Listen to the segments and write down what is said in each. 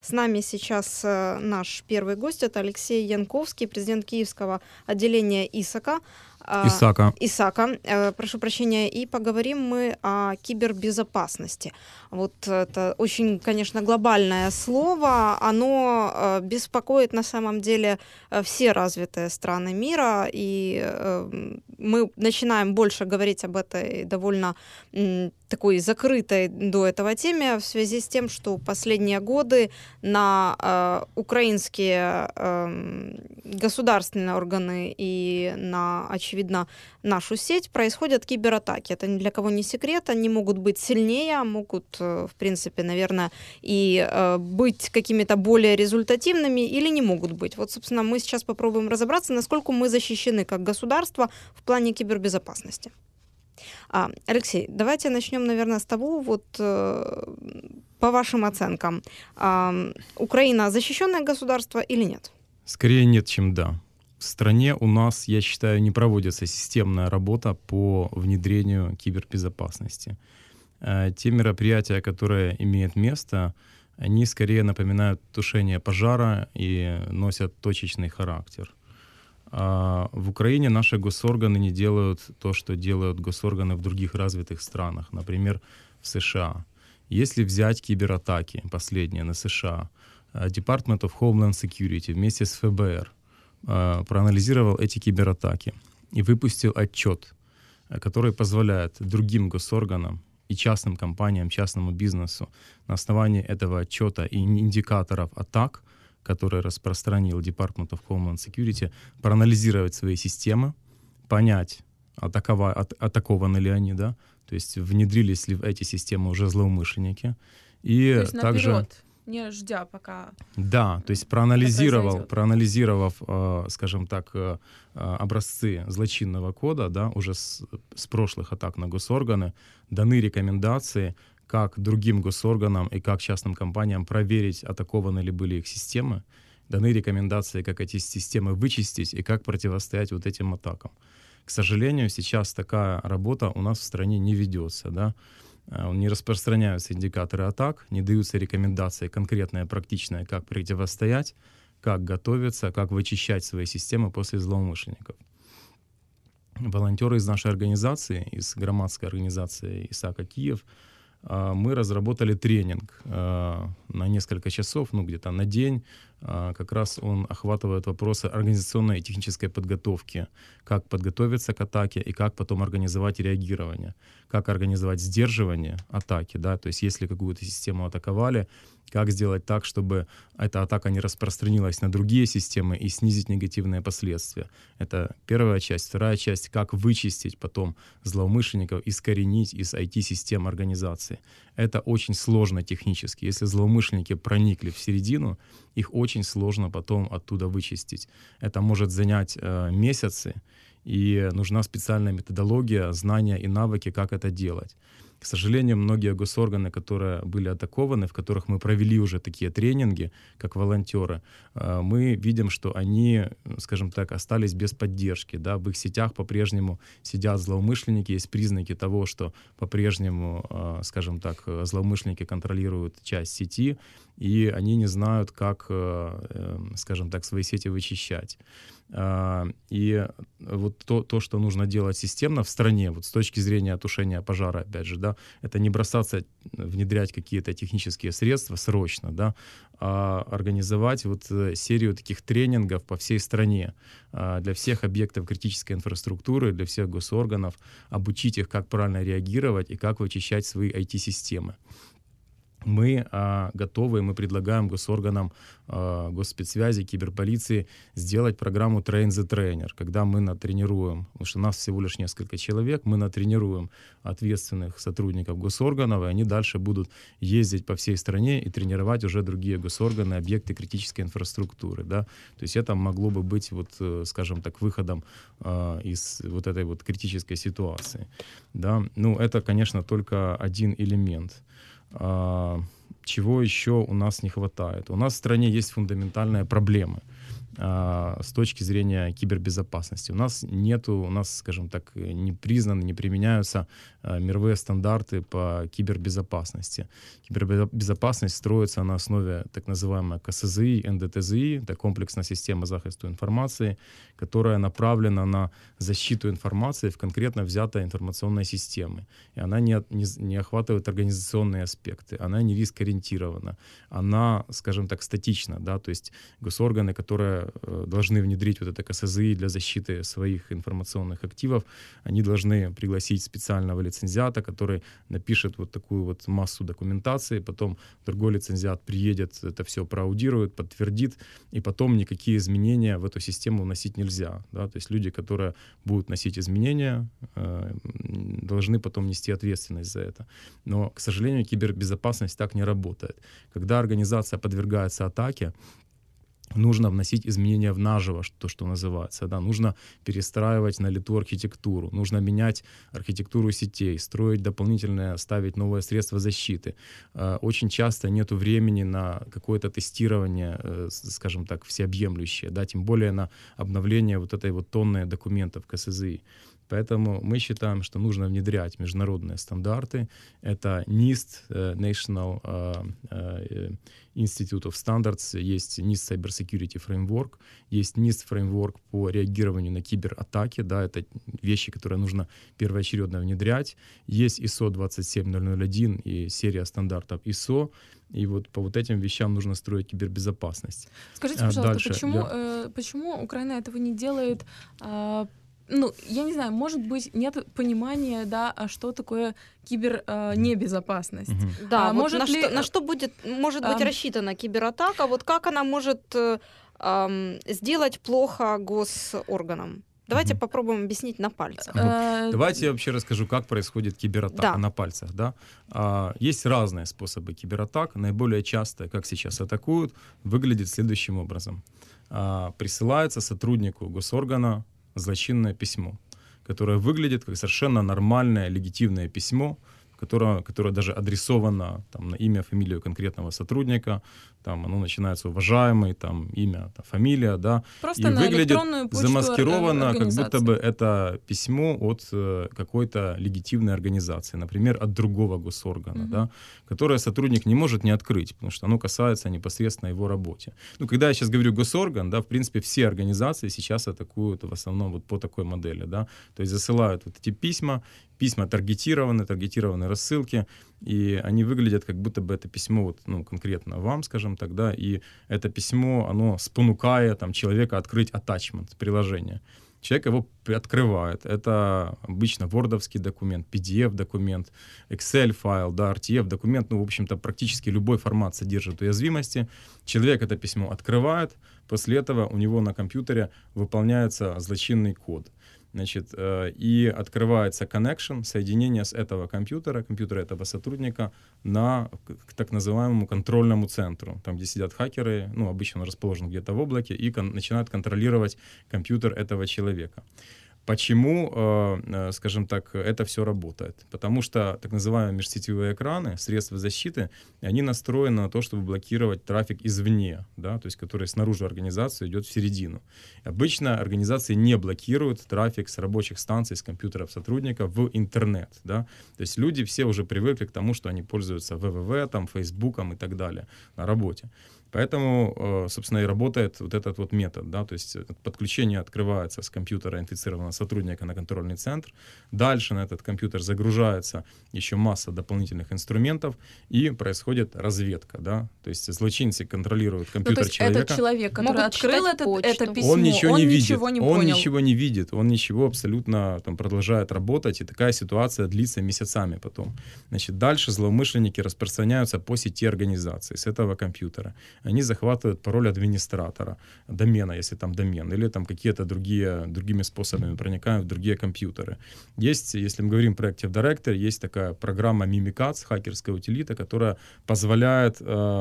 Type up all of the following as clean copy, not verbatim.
С нами сейчас наш первый гость, это Алексей Янковский, президент Киевского отделения ИСАКа. ИСАКа, прошу прощения, и поговорим мы о кибербезопасности. Вот это очень, конечно, глобальное слово, оно беспокоит на самом деле все развитые страны мира, и мы начинаем больше говорить об этой довольно такой закрытой до этого теме в связи с тем, что последние годы на украинские государственные органы и на, очевидно, нашу сеть происходят кибератаки. Это ни для кого не секрет, они могут быть сильнее, могут, в принципе, наверное, и быть какими-то более результативными или не могут быть. Вот, собственно, мы сейчас попробуем разобраться, насколько мы защищены как государство в плане кибербезопасности. Алексей, давайте начнем, наверное, с того, вот по вашим оценкам, Украина защищенное государство или нет? Скорее нет, чем да. В стране у нас, я считаю, не проводится системная работа по внедрению кибербезопасности. Те мероприятия, которые имеют место, они скорее напоминают тушение пожара и носят точечный характер. В Украине наши госорганы не делают то, что делают госорганы в других развитых странах, например, в США. Если взять кибератаки, последние на США, Department of Homeland Security вместе с ФБР проанализировал эти кибератаки и выпустил отчет, который позволяет другим госорганам и частным компаниям, частному бизнесу на основании этого отчета и индикаторов атак, который распространил Department of Homeland Security, проанализировать свои системы, понять, атакованы ли они, да, то есть внедрились ли в эти системы уже злоумышленники. И то есть также наперед, не ждя пока. Да, то есть проанализировав, скажем так, образцы злочинного кода, да, уже с прошлых атак на госорганы, даны рекомендации, как другим госорганам и как частным компаниям проверить, атакованы ли были их системы, даны рекомендации, как эти системы вычистить и как противостоять вот этим атакам. К сожалению, сейчас такая работа у нас в стране не ведется, да. Не распространяются индикаторы атак, не даются рекомендации конкретные, практичные, как противостоять, как готовиться, как вычищать свои системы после злоумышленников. Волонтеры из нашей организации, из громадской организации ИСАКа Киев, мы разработали тренинг на несколько часов, где-то на день. Как раз он охватывает вопросы организационной и технической подготовки, как подготовиться к атаке и как потом организовать реагирование, как организовать сдерживание атаки, да, то есть если какую-то систему атаковали, как сделать так, чтобы эта атака не распространилась на другие системы и снизить негативные последствия. Это первая часть. Вторая часть, как вычистить потом злоумышленников, искоренить из IT-систем организации. Это очень сложно технически. Если злоумышленники проникли в середину, их очень сложно потом оттуда вычистить. Это может занять месяцы, и нужна специальная методология, знания и навыки, как это делать. К сожалению, многие госорганы, которые были атакованы, в которых мы провели уже такие тренинги, как волонтеры, мы видим, что они, скажем так, остались без поддержки. Да? В их сетях по-прежнему сидят злоумышленники, есть признаки того, что по-прежнему, скажем так, злоумышленники контролируют часть сети, и они не знают, как, скажем так, свои сети вычищать. И вот то, что нужно делать системно в стране, вот с точки зрения тушения пожара, опять же, да, это не бросаться внедрять какие-то технические средства срочно, да, а организовать вот серию таких тренингов по всей стране для всех объектов критической инфраструктуры, для всех госорганов, обучить их, как правильно реагировать и как вычищать свои IT-системы. Мы готовы, мы предлагаем госорганам госспецсвязи, киберполиции сделать программу Train the Trainer, когда мы натренируем, потому что нас всего лишь несколько человек, мы натренируем ответственных сотрудников госорганов, и они дальше будут ездить по всей стране и тренировать уже другие госорганы, объекты критической инфраструктуры. Да? То есть это могло бы быть, вот, скажем так, выходом из вот этой вот критической ситуации. Да? Ну, это, конечно, только один элемент. Чего еще у нас не хватает? У нас в стране есть фундаментальные проблемы. с точки зрения кибербезопасности. У нас, скажем так, не признаны, не применяются мировые стандарты по кибербезопасности. Кибербезопасность строится на основе так называемой КСЗИ, НДТЗИ, это комплексная система захисту информации, которая направлена на защиту информации в конкретно взятой информационной системе. И она не охватывает организационные аспекты, она не риск-ориентирована, она, скажем так, статична, да, то есть госорганы, которые должны внедрить вот это КСЗИ для защиты своих информационных активов, они должны пригласить специального лицензиата, который напишет вот такую вот массу документации, потом другой лицензиат приедет, это все проаудирует, подтвердит, и потом никакие изменения в эту систему вносить нельзя. Да? То есть люди, которые будут вносить изменения, должны потом нести ответственность за это. Но, к сожалению, кибербезопасность так не работает. Когда организация подвергается атаке, нужно вносить изменения в наживо, то, что называется. Да? Нужно перестраивать на лету архитектуру, нужно менять архитектуру сетей, строить дополнительные, ставить новые средства защиты. Очень часто нет времени на какое-то тестирование, скажем так, всеобъемлющее, да? Тем более на обновление вот этой вот тонны документов КСЗИ. Поэтому мы считаем, что нужно внедрять международные стандарты. Это NIST, National Institute of Standards, есть NIST Cyber Security Framework, есть NIST Framework по реагированию на кибератаки, да, это вещи, которые нужно первоочередно внедрять. Есть ISO 27001 и серия стандартов ISO, и вот по вот этим вещам нужно строить кибербезопасность. Скажите, пожалуйста, почему Украина этого не делает? Я не знаю, может быть, нет понимания, да, а что такое кибернебезопасность. Да, может на что может быть рассчитана кибератака, вот как она может сделать плохо госорганам? Давайте попробуем объяснить на пальцах. Давайте я вообще расскажу, как происходит кибератака на пальцах. Да? Есть разные способы кибератак. Наиболее часто, как сейчас атакуют, выглядит следующим образом. Присылается сотруднику госоргана злочинное письмо, которое выглядит как совершенно нормальное, легитимное письмо, которое даже адресовано там, на имя, фамилию конкретного сотрудника, там оно начинается уважаемый, там имя, там, фамилия, да, просто и на выглядит замаскировано, как будто бы это письмо от какой-то легитимной организации, например, от другого госоргана, да, которое сотрудник не может не открыть, потому что оно касается непосредственно его работе. Когда я сейчас говорю госорган, да, в принципе, все организации сейчас атакуют в основном вот по такой модели, да, то есть засылают вот эти письма таргетированные рассылки, и они выглядят, как будто бы это письмо вот, конкретно вам, скажем так, да, и это письмо, оно спонукает там, человека открыть attachment, приложение. Человек его открывает. Это обычно wordовский документ, PDF-документ, Excel-файл, да, RTF-документ, в общем-то, практически любой формат содержит уязвимости. Человек это письмо открывает, после этого у него на компьютере выполняется злочинный код. Значит, и открывается connection, соединение с этого компьютера этого сотрудника к так называемому контрольному центру, там, где сидят хакеры, обычно он расположен где-то в облаке, и начинают контролировать компьютер этого человека. Почему, скажем так, это все работает? Потому что так называемые межсетевые экраны, средства защиты, они настроены на то, чтобы блокировать трафик извне, да, то есть который снаружи организации идет в середину. Обычно организации не блокируют трафик с рабочих станций, с компьютеров сотрудников в интернет. Да? То есть люди все уже привыкли к тому, что они пользуются ВВВ, там, Фейсбуком и так далее на работе. Поэтому, собственно, и работает вот этот вот метод, да, то есть подключение открывается с компьютера инфицированного сотрудника на контрольный центр, дальше на этот компьютер загружается еще масса дополнительных инструментов, и происходит разведка, да, то есть злочинцы контролируют компьютер человека. Этот человек, который открыл это письмо, он ничего не видит, он ничего абсолютно там продолжает работать, и такая ситуация длится месяцами потом. Значит, дальше злоумышленники распространяются по сети организации с этого компьютера. Они захватывают пароль администратора, домена, если там домен, или там какие-то другими способами проникают в другие компьютеры. Есть, если мы говорим про Active Directory, есть такая программа Mimikatz, хакерская утилита, которая позволяет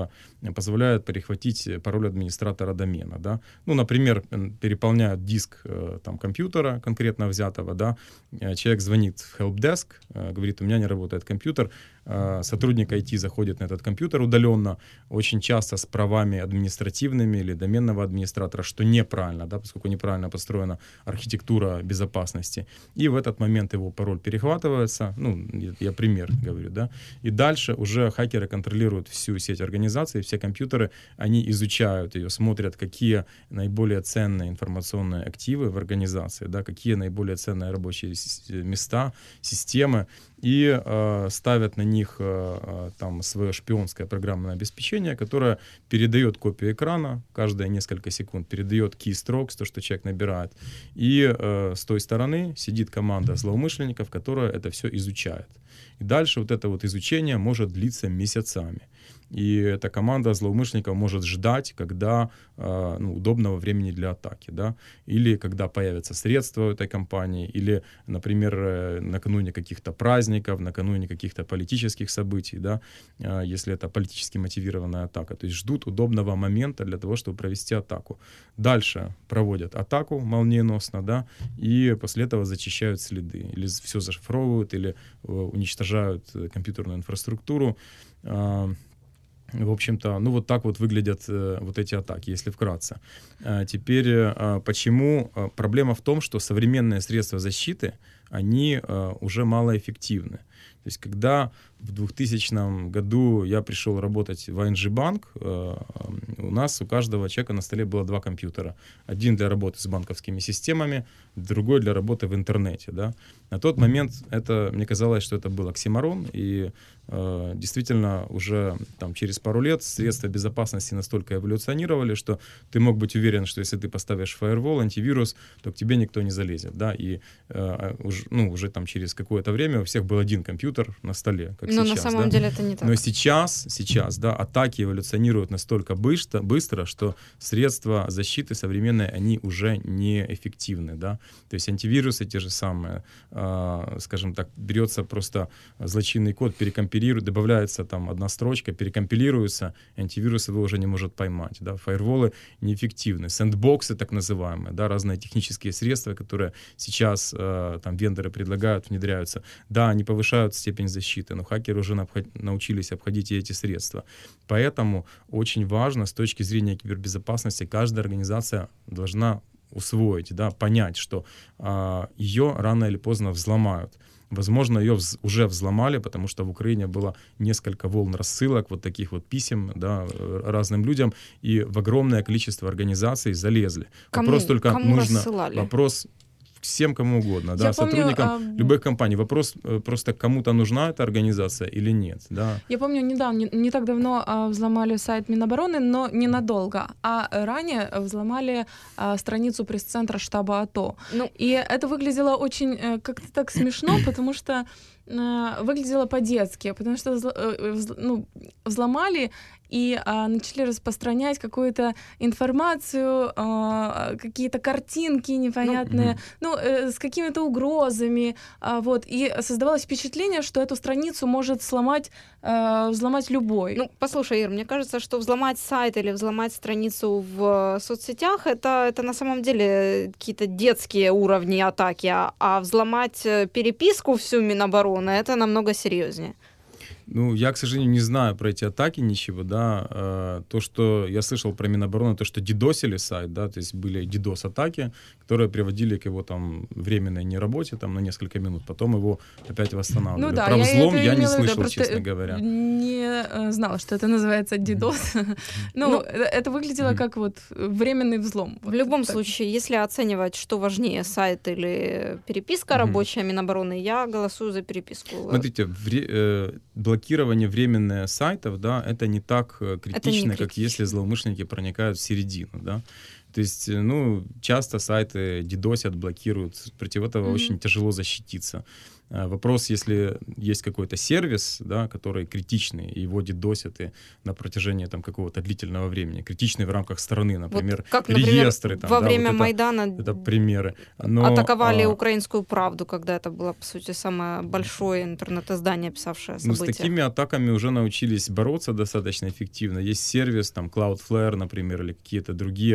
перехватить пароль администратора домена. Да? Например, переполняют диск там, компьютера конкретно взятого, да? Человек звонит в helpdesk, говорит, у меня не работает компьютер, сотрудник IT заходит на этот компьютер удаленно, очень часто с права правами административными или доменного администратора, что неправильно, да, поскольку неправильно построена архитектура безопасности. И в этот момент его пароль перехватывается, ну, я пример говорю, да, и дальше уже хакеры контролируют всю сеть организации, все компьютеры, они изучают ее, смотрят, какие наиболее ценные информационные активы в организации, да, какие наиболее ценные рабочие места, системы, и ставят на них там свое шпионское программное обеспечение, которое передает копию экрана каждые несколько секунд, передает keystrokes, то, что человек набирает. И с той стороны сидит команда злоумышленников, которая это все изучает. И дальше вот это вот изучение может длиться месяцами. И эта команда злоумышленников может ждать, когда удобного времени для атаки, да, или когда появятся средства у этой компании, или, например, накануне каких-то праздников, накануне каких-то политических событий, да, если это политически мотивированная атака. То есть ждут удобного момента для того, чтобы провести атаку. Дальше проводят атаку молниеносно, да, и после этого зачищают следы, или все зашифровывают, или уничтожают компьютерную инфраструктуру. В общем-то, ну вот так вот выглядят вот эти атаки, если вкратце. Теперь, почему? Проблема в том, что современные средства защиты, они уже малоэффективны. То есть, когда в 2000 году я пришел работать в ING Bank, у нас у каждого человека на столе было 2 компьютера. Один для работы с банковскими системами, другой для работы в интернете. Да? На тот момент мне казалось, что это был оксиморон, и действительно уже там, через пару лет средства безопасности настолько эволюционировали, что ты мог быть уверен, что если ты поставишь фаервол, антивирус, то к тебе никто не залезет. Да? И уже там, через какое-то время у всех был один компьютер на столе, как но сейчас. На самом деле это не так. Но сейчас, да, атаки эволюционируют настолько быстро, что средства защиты современные, они уже неэффективны. Да? То есть антивирусы те же самые, скажем так, берется просто злочинный код, перекомпилирует, добавляется там одна строчка, перекомпилируется, антивирус его уже не может поймать. Да? Фаерволы неэффективны. Сэндбоксы так называемые, да, разные технические средства, которые сейчас там вендоры предлагают, внедряются. Да, они повышают степень защиты, но хакеры уже научились обходить и эти средства. Поэтому очень важно с точки зрения кибербезопасности каждая организация должна усвоить, да, понять, что ее рано или поздно взломают. Возможно, ее уже взломали, потому что в Украине было несколько волн рассылок, вот таких вот писем, да, разным людям, и в огромное количество организаций залезли. Кому нужно рассылали? Вопрос всем, кому угодно, да, сотрудникам любых компаний. Вопрос просто, кому-то нужна эта организация или нет. Да. Я помню, недавно, не так давно взломали сайт Минобороны, но ненадолго. А ранее взломали страницу пресс-центра штаба АТО. И это выглядело очень как-то так смешно, потому что выглядело по-детски, потому что взломали и начали распространять какую-то информацию, какие-то картинки непонятные, с какими-то угрозами, вот, и создавалось впечатление, что эту страницу может взломать любой. Ну, послушай, Ир, мне кажется, что взломать сайт или взломать страницу в соцсетях это на самом деле какие-то детские уровни атаки, а взломать переписку всю Минобороны это намного серьезнее. Ну, я, к сожалению, не знаю про эти атаки ничего, да. То, что я слышал про Минобороны, то, что дидосили сайт, да, то есть были дидос-атаки, которые приводили к его там временной неработе там на несколько минут, потом его опять восстанавливали. Ну, да, про взлом я не слышал, слышал, честно говоря. Не знала, что это называется дидос. Это выглядело как вот временный взлом. В любом случае, если оценивать, что важнее, сайт или переписка рабочая Минобороны, я голосую за переписку. Смотрите, блокирование временное сайтов, да, это не так критично, как если злоумышленники проникают в середину, да. То есть, часто сайты дидосят, блокируют, против этого очень тяжело защититься. Вопрос, если есть какой-то сервис, да, который критичный, и его дидосят и на протяжении там, какого-то длительного времени, критичный в рамках страны, например, вот как, например, реестры. Там, во время Майдана это примеры. Атаковали «Украинскую правду», когда это было, по сути, самое большое интернет-издание, писавшее события. С такими атаками уже научились бороться достаточно эффективно. Есть сервис, там, Cloudflare, например, или какие-то другие, которые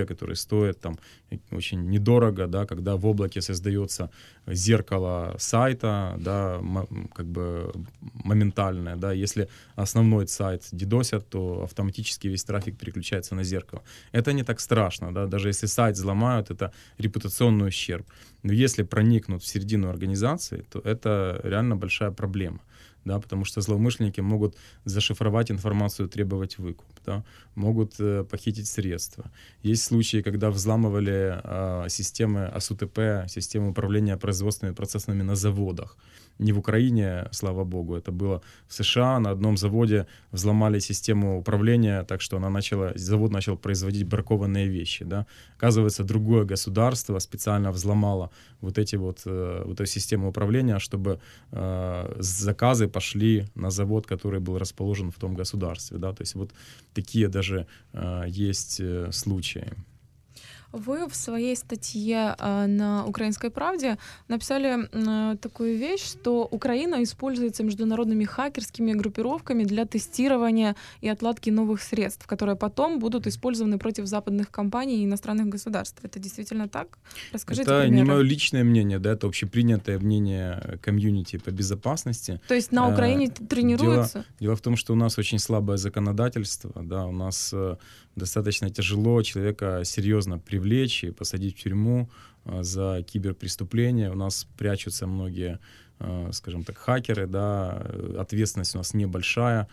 стоит там очень недорого, да, когда в облаке создается зеркало сайта, да, как бы моментальное, да, если основной сайт дидосят, то автоматически весь трафик переключается на зеркало. Это не так страшно, да, даже если сайт взломают, это репутационный ущерб. Но если проникнут в середину организации, то это реально большая проблема. Да, потому что злоумышленники могут зашифровать информацию, требовать выкуп, да, могут похитить средства. Есть случаи, когда взламывали системы АСУТП, системы управления производственными процессами на заводах. Не в Украине, слава богу, это было в США. На одном заводе взломали систему управления, так что завод начал производить бракованные вещи. Да. Оказывается, другое государство специально взломало вот эту систему управления, чтобы заказы пошли на завод, который был расположен в том государстве. Да. То есть вот такие даже есть случаи. Вы в своей статье на «Украинской правде» написали такую вещь, что Украина используется международными хакерскими группировками для тестирования и отладки новых средств, которые потом будут использованы против западных компаний и иностранных государств. Это действительно так? Расскажите это примеры. Не мое личное мнение, да, это общепринятое мнение комьюнити по безопасности. То есть на Украине тренируются? Дело в том, что у нас очень слабое законодательство, да, у нас достаточно тяжело человека серьезно привлечь и посадить в тюрьму за киберпреступления. У нас прячутся многие, скажем так, хакеры, да, ответственность у нас небольшая.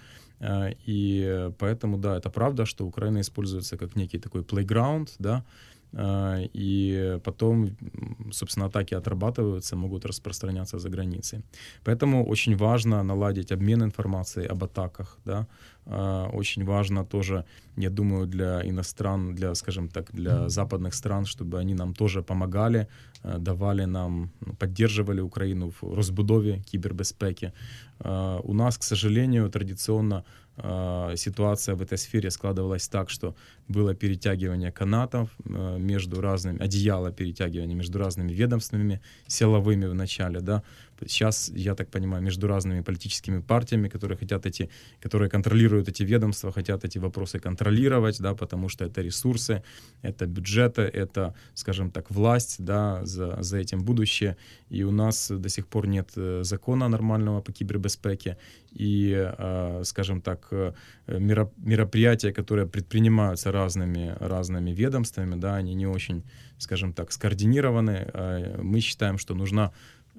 И поэтому, да, это правда, что Украина используется как некий такой playground, да, и потом, собственно, атаки отрабатываются, могут распространяться за границей. Поэтому очень важно наладить обмен информацией об атаках, да. Очень важно тоже, я думаю, для, скажем так, для западных стран, чтобы они нам тоже помогали, давали нам, поддерживали Украину в розбудові кибербезпеки. У нас, к сожалению, традиционно ситуация в этой сфере складывалась так, что было перетягивание канатов одеяло перетягивания между разными ведомствами, силовыми в начале, да. Сейчас, я так понимаю, между разными политическими партиями, которые контролируют эти ведомства, хотят эти вопросы контролировать, да, потому что это ресурсы, это бюджеты, это, скажем так, власть, да, за этим будущее. И у нас до сих пор нет закона нормального по кибербезпеке. И, скажем так, мероприятия, которые предпринимаются разными ведомствами, да, они не очень, скажем так, скоординированы. Мы считаем, что нужна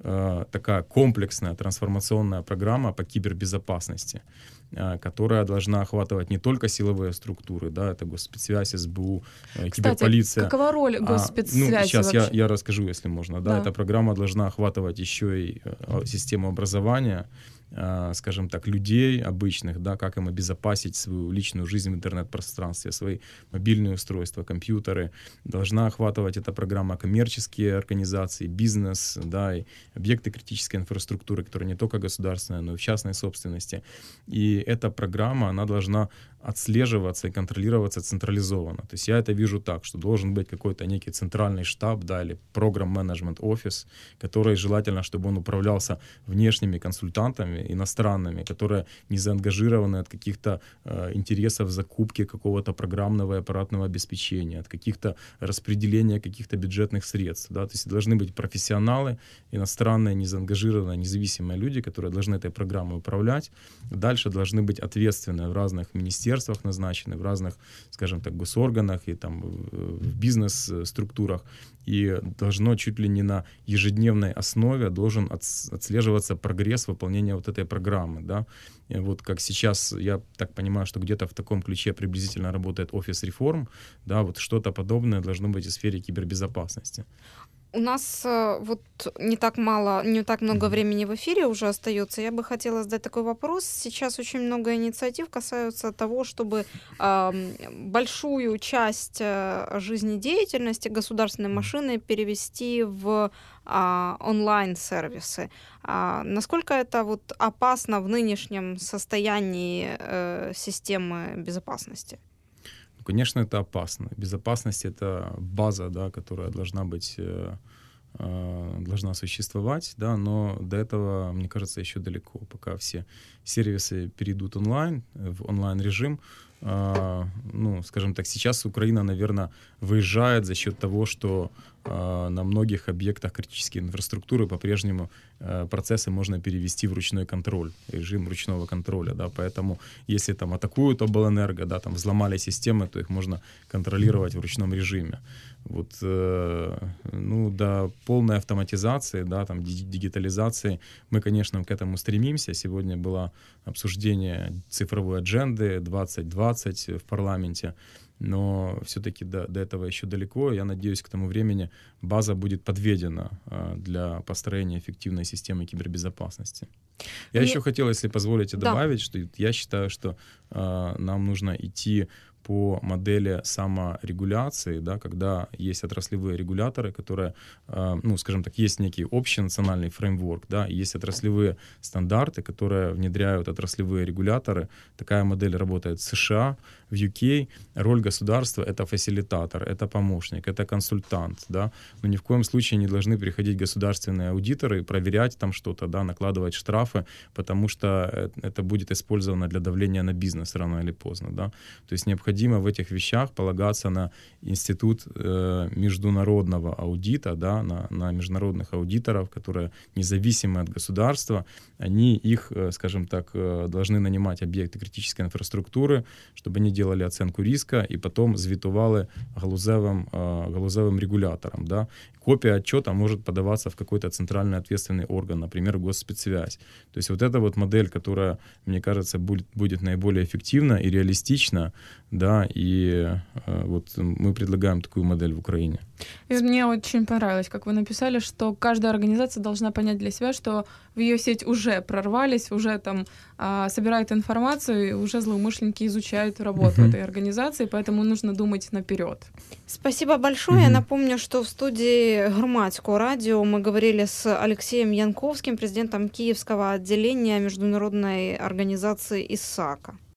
такая комплексная трансформационная программа по кибербезопасности, которая должна охватывать не только силовые структуры, да, это Госпецсвязь, СБУ, киберполиция. Кстати, какова роль Госпецсвязи? Сейчас я расскажу, если можно. Да. Эта программа должна охватывать еще и систему образования, скажем так, людей обычных, да, как им обезопасить свою личную жизнь в интернет-пространстве, свои мобильные устройства, компьютеры. Должна охватывать эта программа коммерческие организации, бизнес, да, и объекты критической инфраструктуры, которые не только государственные, но и в частной собственности. И эта программа, она должна отслеживаться и контролироваться централизованно. То есть я это вижу так, что должен быть какой-то некий центральный штаб, да, или программ-менеджмент офис, который желательно, чтобы он управлялся внешними консультантами, иностранными, которые не заангажированы от каких-то интересов закупки какого-то программного и аппаратного обеспечения, от каких-то распределения каких-то бюджетных средств. Да? То есть должны быть профессионалы, иностранные, незаангажированные, независимые люди, которые должны этой программой управлять. Дальше должны быть ответственные в разных министерствах назначены, в разных, скажем так, госорганах и там в бизнес-структурах. И должно чуть ли не на ежедневной основе должен отслеживаться прогресс выполнения вот этой программы, да. И вот как сейчас, я так понимаю, что где-то в таком ключе приблизительно работает офис реформ, да, вот что-то подобное должно быть в сфере кибербезопасности. У нас вот не так много времени в эфире уже остается. Я бы хотела задать такой вопрос. Сейчас очень много инициатив касаются того, чтобы большую часть жизнедеятельности государственной машины перевести в онлайн-сервисы. Насколько это вот опасно в нынешнем состоянии системы безопасности? Конечно, это опасно. Безопасность — это база, да, которая должна существовать, да, но до этого, мне кажется, еще далеко. Пока все сервисы перейдут в онлайн-режим, ну, скажем так, сейчас Украина, наверное, выезжает за счет того, что на многих объектах критической инфраструктуры по-прежнему процессы можно перевести в ручной контроль, режим ручного контроля, да, поэтому если там атакуют облэнерго, да, там взломали системы, то их можно контролировать в ручном режиме. Вот, ну, до полной автоматизации, да, там, дигитализации мы, конечно, к этому стремимся. Сегодня было обсуждение цифровой адженды 2020 в парламенте, но все-таки до этого еще далеко. Я надеюсь, к тому времени база будет подведена для построения эффективной системы кибербезопасности. Я еще хотел, если позволите, добавить, что я считаю, что нам нужно идти по модели саморегуляции, да, когда есть отраслевые регуляторы, которые, ну, скажем так, есть некий общий национальный фреймворк, да, и есть отраслевые стандарты, которые внедряют отраслевые регуляторы. Такая модель работает в США, в UK. Роль государства — это фасилитатор, это помощник, это консультант, да, но ни в коем случае не должны приходить государственные аудиторы и проверять там что-то, да, накладывать штрафы, потому что это будет использовано для давления на бизнес рано или поздно, да. То есть необходимо в этих вещах полагаться на институт международного аудита, да, на международных аудиторов, которые независимы от государства. Они их, скажем так, должны нанимать объекты критической инфраструктуры, чтобы они делали оценку риска и потом звітували галузевым регуляторам. Да. Копия отчета может подаваться в какой-то центральный ответственный орган, например, Госспецсвязь. То есть вот эта вот модель, которая, мне кажется, будет наиболее эффективна и реалистична, да, и вот мы предлагаем такую модель в Украине. И мне очень понравилось, как вы написали, что каждая организация должна понять для себя, что в ее сеть уже прорвались, уже там собирают информацию, и уже злоумышленники изучают работу этой организации, поэтому нужно думать наперед. Спасибо большое. Я напомню, что в студии Громадского радио мы говорили с Алексеем Янковским, президентом Киевского отделения международной организации ИСАКа.